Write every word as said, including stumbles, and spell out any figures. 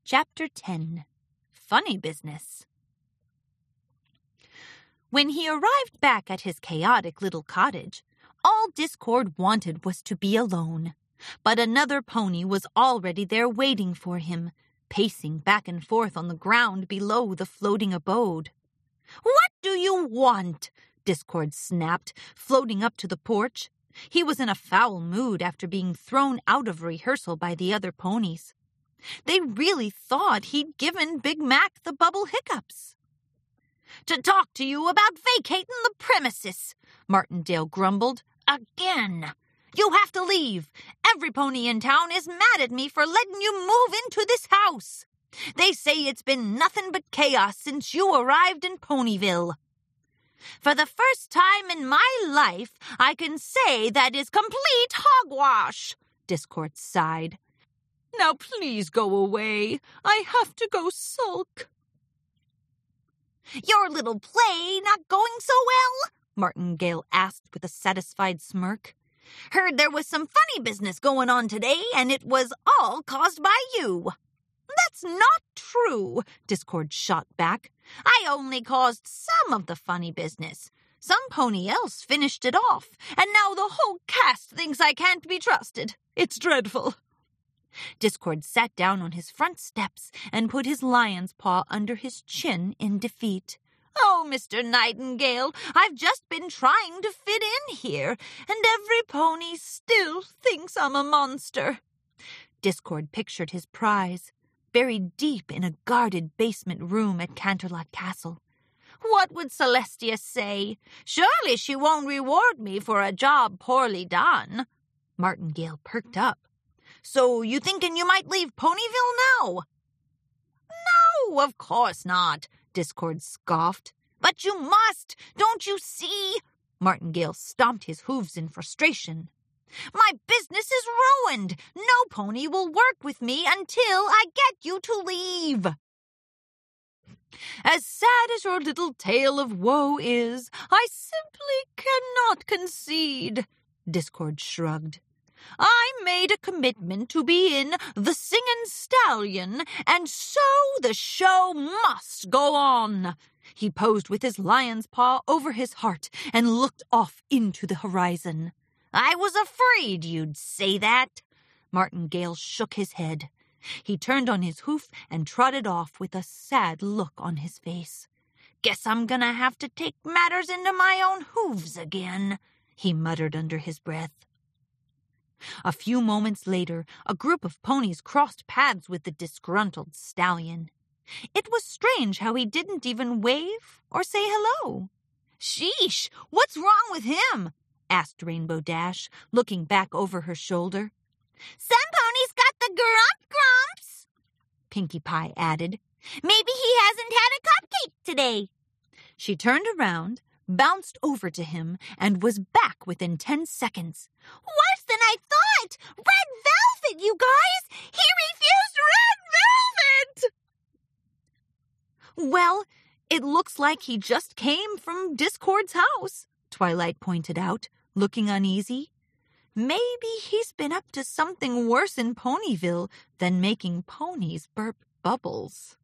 Chapter ten. Funny Business. When he arrived back at his chaotic little cottage, all Discord wanted was to be alone. But another pony was already there waiting for him, pacing back and forth on the ground below the floating abode. "What do you want?" Discord snapped, floating up to the porch. He was in a foul mood after being thrown out of rehearsal by the other ponies. They really thought he'd given Big Mac the bubble hiccups. "To talk to you about vacating the premises," Martindale grumbled. "Again. You have to leave. Every pony in town is mad at me for letting you move into this house. They say it's been nothing but chaos since you arrived in Ponyville." "For the first time in my life, I can say that is complete hogwash," Discord sighed. "Now please go away. I have to go sulk." "Your little play not going so well?" Martingale asked with a satisfied smirk. "Heard there was some funny business going on today, and it was all caused by you." "That's not true," Discord shot back. "I only caused some of the funny business. Some pony else finished it off, and now the whole cast thinks I can't be trusted. It's dreadful." Discord sat down on his front steps and put his lion's paw under his chin in defeat. "Oh, Mister Nightingale, I've just been trying to fit in here, and every pony still thinks I'm a monster." Discord pictured his prize, buried deep in a guarded basement room at Canterlot Castle. What would Celestia say? Surely she won't reward me for a job poorly done. Martingale perked up. "So you thinking you might leave Ponyville now?" "No, of course not," Discord scoffed. "But you must, don't you see?" Martingale stomped his hooves in frustration. "My business is ruined. No pony will work with me until I get you to leave." "As sad as your little tale of woe is, I simply cannot concede," Discord shrugged. "I made a commitment to be in The Singin' Stallion, and so the show must go on." He posed with his lion's paw over his heart and looked off into the horizon. "I was afraid you'd say that." Martingale shook his head. He turned on his hoof and trotted off with a sad look on his face. "Guess I'm gonna have to take matters into my own hooves again," he muttered under his breath. A few moments later, a group of ponies crossed paths with the disgruntled stallion. It was strange how he didn't even wave or say hello. "Sheesh, what's wrong with him?" asked Rainbow Dash, looking back over her shoulder. "Some ponies got the grump grumps," Pinkie Pie added. "Maybe he hasn't had a cupcake today." She turned around, bounced over to him, and was back within ten seconds. "Worse than I thought! Red velvet, you guys! He refused red velvet!" "Well, it looks like he just came from Discord's house," Twilight pointed out, looking uneasy. "Maybe he's been up to something worse in Ponyville than making ponies burp bubbles."